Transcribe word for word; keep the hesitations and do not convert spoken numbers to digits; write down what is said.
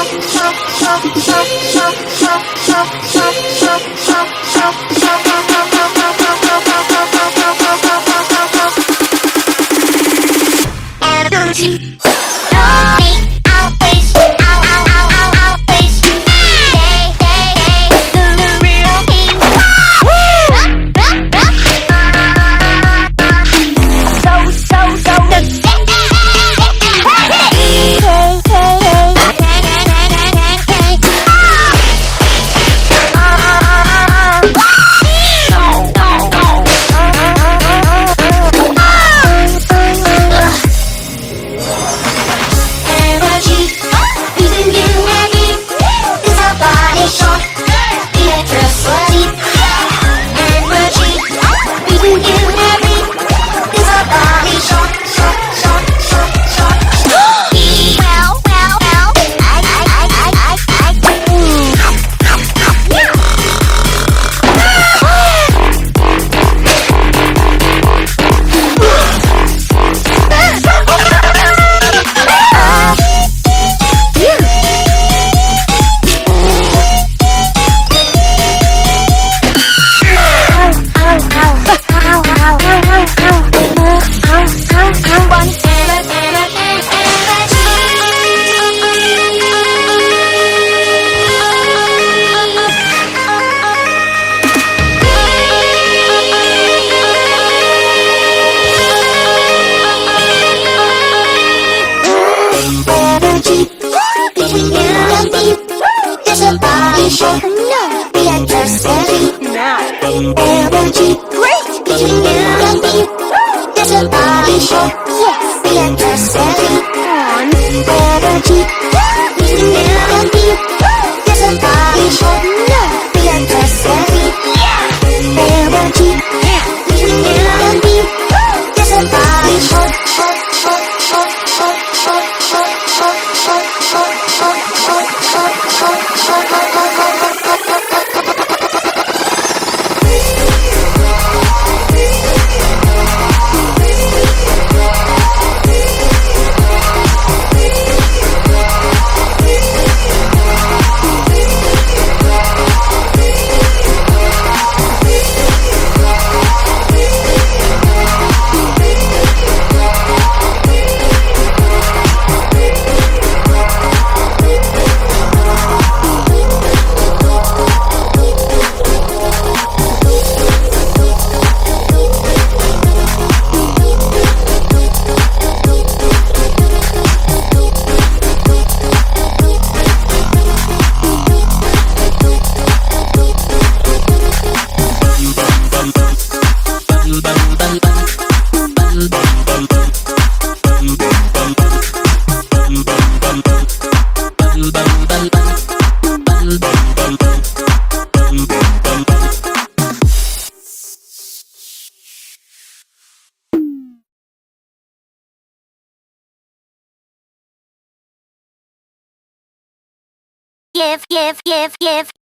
Energy. Love me always, I'll, I'll, I'll, I'll always stay, stay, stay, the real king. So, so, so the energy, great! Between you and me, there's a body shake. Yes, we are just ready. On energy, between you and me, there's a body shake. No, we are just ready. Energy, between you and me, there's a body shake. Shake, shake, shake, shake, shake, shake, shake, shake, shake, shake, shake, shake, shake, shake, give, give, give, give.